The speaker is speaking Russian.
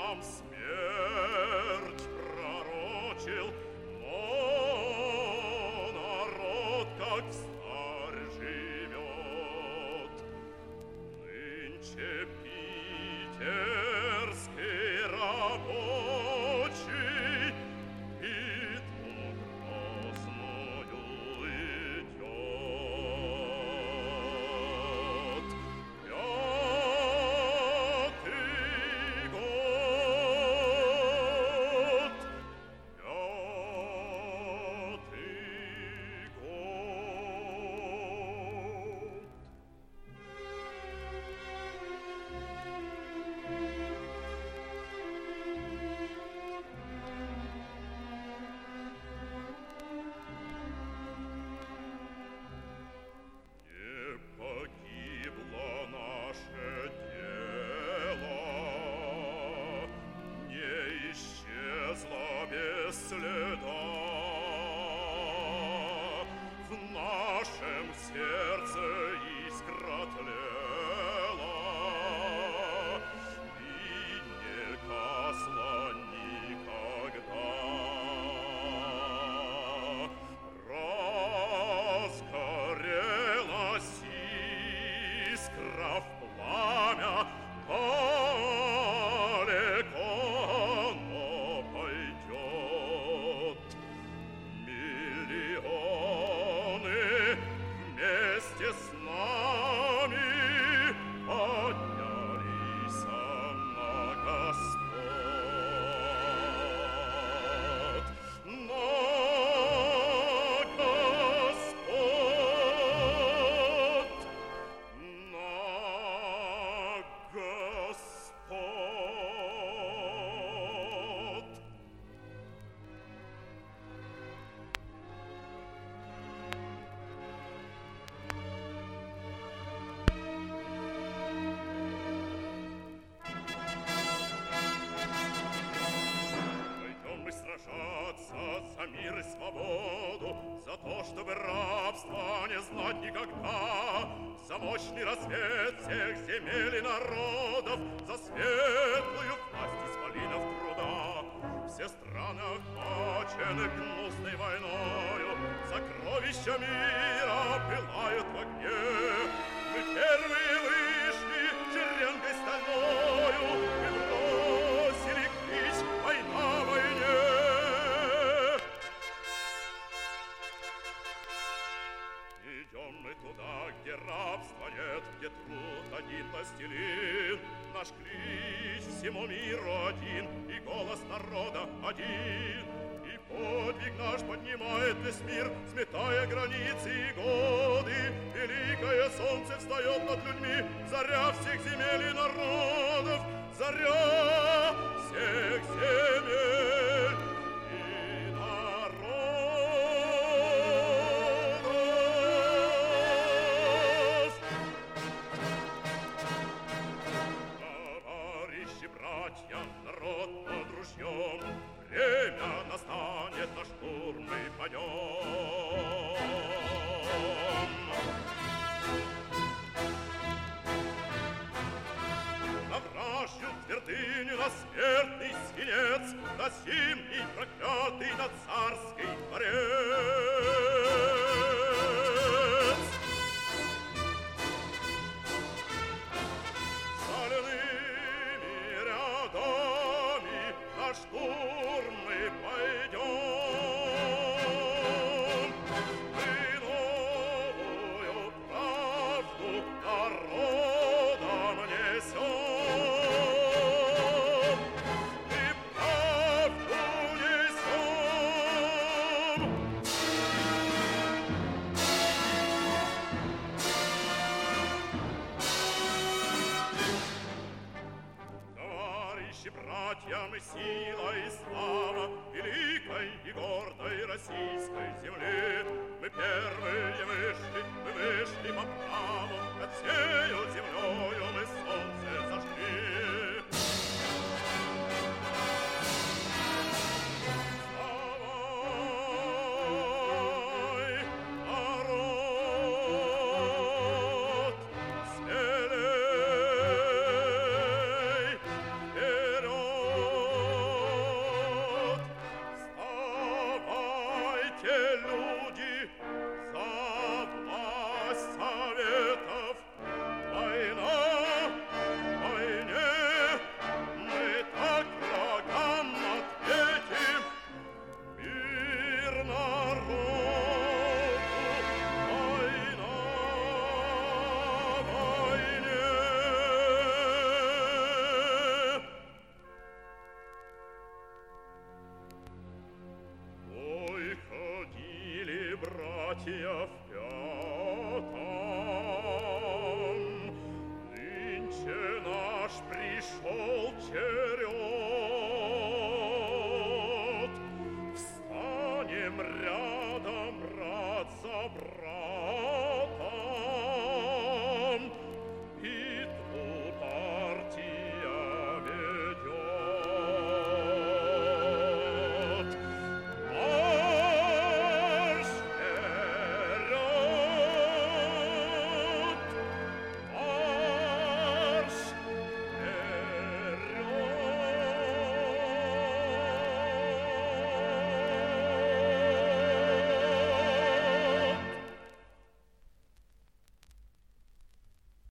нам смерть пророчил, но народ как встарь живет. Нынче питерский рабочий битву грозною идет. Пятый год. Не погибло наше дело, не исчезло без следа. В нашем сердце искра тлела и не гасла никогда. Разгорелась искра в пламя, далеко оно пойдет. Миллионы вместе с нами поднялись на Господ. На Господ, на Господ. Пойдем мы сражаться за мир и свободу, за то, чтобы рабства не знать никогда, за мощный рассвет всех земель и народов, за светлую власть исполинов труда. Все страны охвачены гнусной войною, сокровища мира пылают в огне. Мы первые вышли шеренгой стальною, мы бросили клич «Война войне». Идем мы туда, где рабства нет, где труд один властелин. Наш клич всему миру один, и голос народа один. И подвиг наш поднимает весь мир, сметая границы и годы. Великое солнце встает над людьми, заря всех земель и народов, заря всех земель и народов. Товарищи, братья, народ под ружьем, время настанет, на штурм мы пойдем. На вражью твердыню, на смертный свинец, на зимний проклятый, на царский дворец. Соляными рядами на штурм мы пойдем. Мы новую правду народам несем. Мы правду несем. Товарищи, братья, мы сила и слава великой и гордой российской земли. Мы первые вышли по праву, над всею землею мы